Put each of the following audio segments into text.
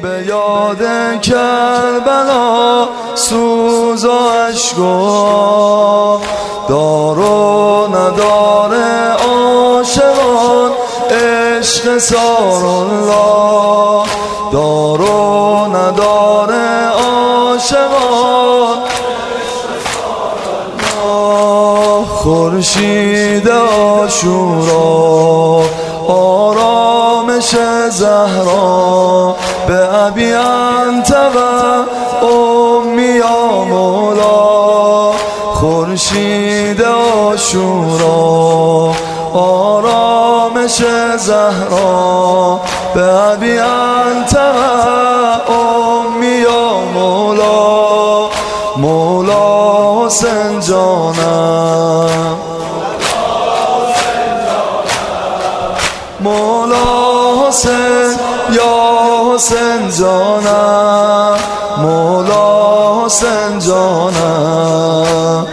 به یاد کربلا سوز و اشک و دار و ندار عاشقان عشق سارالله دار و ندار عاشقان خورشید عاشورا آرامش زهرا به ابی انت و امی یا مولا خورشید عاشورا آرامش زهرا به ابی انت و امی یا مولا مولا حسین جانم مولا حسین یا حسین جانم مولا حسین جانم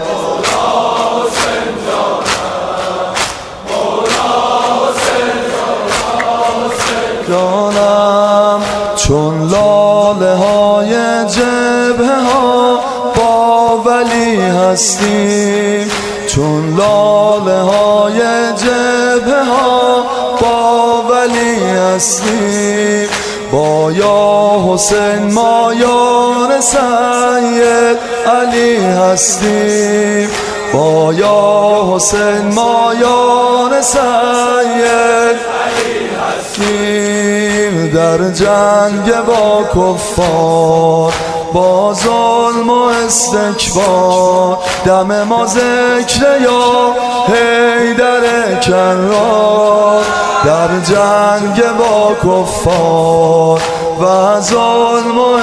جانم چون لاله های جبهه ها با ولی هستیم چون لاله های جبهه ها با ولی هستیم با یا حسین ما یار سید علی هستیم با یا حسین ما یار سید علی هستیم در جنگ با کفار با ظلم و استکبار دم ما ذکر یا حیدر کرار در جنگ با کفار و ظلم و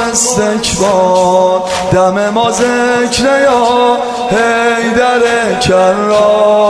استکبار دم ما ذکر یا حیدر کرار